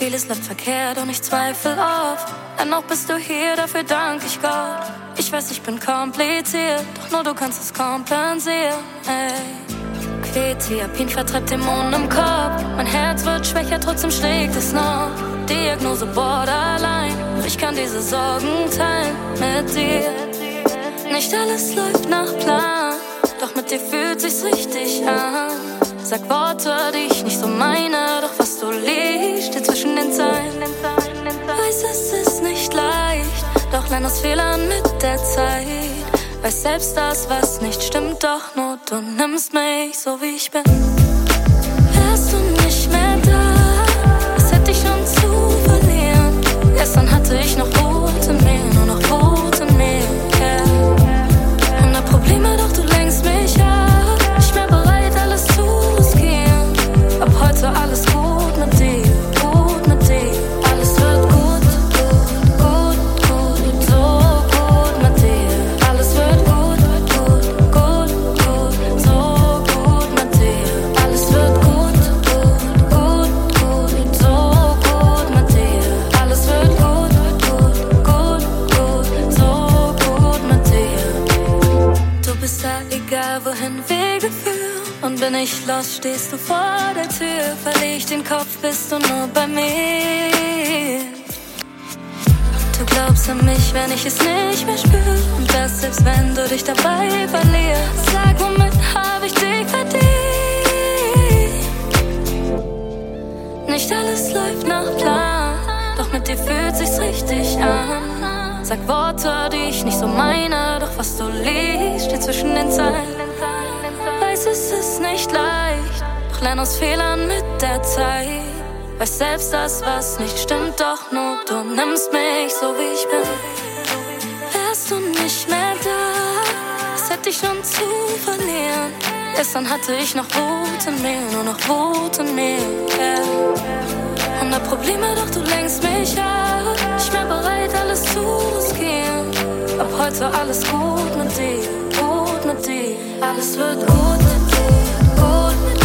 Vieles läuft verkehrt und ich zweifle oft. Dennoch bist du hier, dafür dank ich Gott. Ich weiß, ich bin kompliziert, doch nur du kannst es kompensieren, ey. Quetiapin vertreibt Dämonen im Kopf. Mein Herz wird schwächer, trotzdem schlägt es noch. Diagnose Borderline, ich kann diese Sorgen teilen mit dir. Nicht alles läuft nach Plan, doch mit dir fühlt sich's richtig an. Sag Worte, die ich nicht so meine, doch was du liest, steht zwischen den Zeilen. Weiß, es ist nicht leicht, doch lern aus Fehlern mit der Zeit. Weiß selbst das, was nicht stimmt, doch nur du nimmst mich so wie ich bin. Wärst du nicht mehr da, was hätte ich schon zu verlieren? Gestern hatte ich noch Wut in mir, nur noch Wut in mir, yeah. 100 Probleme, doch du lenkst mich ab. Nicht mehr bereit, alles zu riskieren. Ab heute alles gut mit dir, gut mit dir. Alles wird gut, gut, gut, gut, so gut mit dir. Alles wird gut, gut, gut, gut, so gut mit dir. Alles wird gut, gut, gut, gut, so gut mit dir. Alles wird gut, gut, gut, gut, so gut mit dir. Du bist da, egal wohin Wege führen. Und bin ich los, stehst du vor der Tür. Verlier ich den Kopf, bist du nur bei mir. Du glaubst an mich, wenn ich es nicht mehr spüre. Und das selbst wenn du dich dabei verlierst. Sag, womit hab ich dich verdient? Nicht alles läuft nach Plan, doch mit dir fühlt sich's richtig an. Sag Worte, die ich nicht so meine, doch was du liest, steht zwischen den Zeilen. Weiß, es ist nicht leicht, doch lern aus Fehlern mit der Zeit. Weiß selbst das, was nicht stimmt, doch nur du nimmst mich so wie ich bin. Wärst du nicht mehr da, was hätte ich schon zu verlieren? Gestern hatte ich noch Wut in mir, nur noch Wut in mir, yeah. 100 Probleme, doch du lenkst mich ab. Nicht mehr bereit, alles zu riskieren. Ab heute alles gut mit dir, gut mit dir. Alles wird gut, gut, gut.